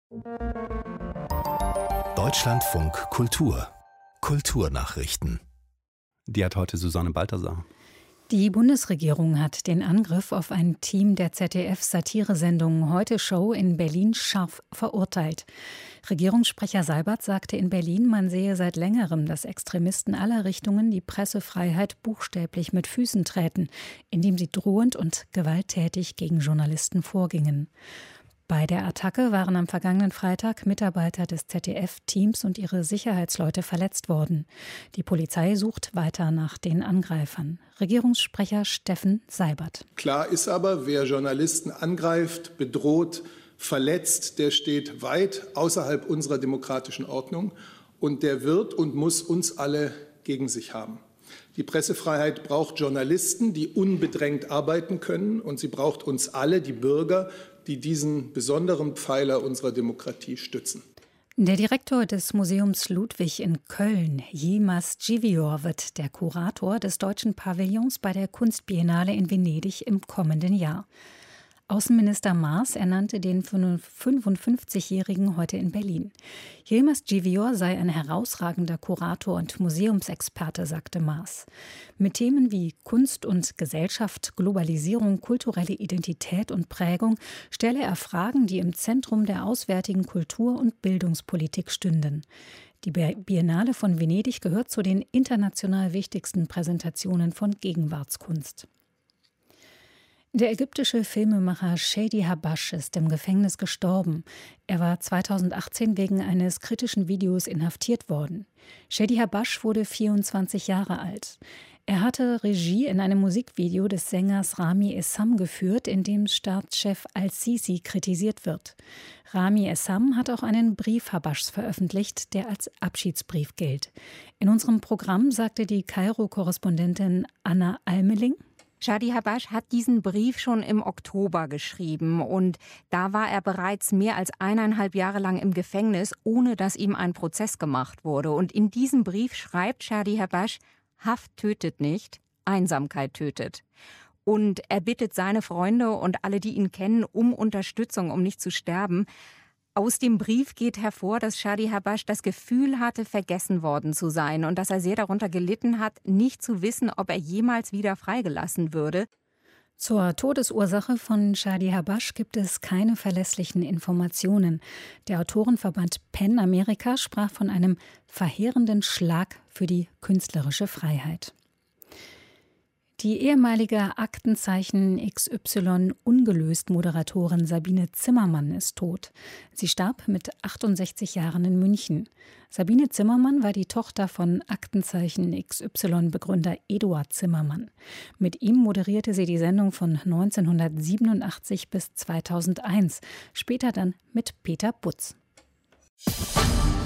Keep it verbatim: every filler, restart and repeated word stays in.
Deutschlandfunk Kultur. Kulturnachrichten. Die hat heute Susanne Balthasar. Die Bundesregierung hat den Angriff auf ein Team der Z D F-Satiresendung Heute Show in Berlin scharf verurteilt. Regierungssprecher Seibert sagte in Berlin, man sehe seit längerem, dass Extremisten aller Richtungen die Pressefreiheit buchstäblich mit Füßen träten, indem sie drohend und gewalttätig gegen Journalisten vorgingen. Bei der Attacke waren am vergangenen Freitag Mitarbeiter des Z D F-Teams und ihre Sicherheitsleute verletzt worden. Die Polizei sucht weiter nach den Angreifern. Regierungssprecher Steffen Seibert. Klar ist aber, wer Journalisten angreift, bedroht, verletzt, der steht weit außerhalb unserer demokratischen Ordnung und der wird und muss uns alle gegen sich haben. Die Pressefreiheit braucht Journalisten, die unbedrängt arbeiten können, und sie braucht uns alle, die Bürger, die diesen besonderen Pfeiler unserer Demokratie stützen. Der Direktor des Museums Ludwig in Köln, Yilmaz Civior, wird der Kurator des deutschen Pavillons bei der Kunstbiennale in Venedig im kommenden Jahr. Außenminister Maas ernannte den fünfundfünfzigjährigen heute in Berlin. Yilmaz Civior sei ein herausragender Kurator und Museumsexperte, sagte Maas. Mit Themen wie Kunst und Gesellschaft, Globalisierung, kulturelle Identität und Prägung stelle er Fragen, die im Zentrum der auswärtigen Kultur- und Bildungspolitik stünden. Die Biennale von Venedig gehört zu den international wichtigsten Präsentationen von Gegenwartskunst. Der ägyptische Filmemacher Shadi Habash ist im Gefängnis gestorben. Er war zweitausendachtzehn wegen eines kritischen Videos inhaftiert worden. Shadi Habash wurde vierundzwanzig Jahre alt. Er hatte Regie in einem Musikvideo des Sängers Rami Essam geführt, in dem Staatschef al-Sisi kritisiert wird. Rami Essam hat auch einen Brief Habashs veröffentlicht, der als Abschiedsbrief gilt. In unserem Programm sagte die Kairo-Korrespondentin Anna Almeling: Shadi Habash hat diesen Brief schon im Oktober geschrieben und da war er bereits mehr als eineinhalb Jahre lang im Gefängnis, ohne dass ihm ein Prozess gemacht wurde. Und in diesem Brief schreibt Shadi Habash: Haft tötet nicht, Einsamkeit tötet. Und er bittet seine Freunde und alle, die ihn kennen, um Unterstützung, um nicht zu sterben. Aus dem Brief geht hervor, dass Shadi Habash das Gefühl hatte, vergessen worden zu sein und dass er sehr darunter gelitten hat, nicht zu wissen, ob er jemals wieder freigelassen würde. Zur Todesursache von Shadi Habash gibt es keine verlässlichen Informationen. Der Autorenverband PEN Amerika sprach von einem verheerenden Schlag für die künstlerische Freiheit. Die ehemalige Aktenzeichen X Y-Ungelöst-Moderatorin Sabine Zimmermann ist tot. Sie starb mit achtundsechzig Jahren in München. Sabine Zimmermann war die Tochter von Aktenzeichen X Y-Begründer Eduard Zimmermann. Mit ihm moderierte sie die Sendung von neunzehnhundertsiebenundachtzig bis zweitausendeins, später dann mit Peter Butz.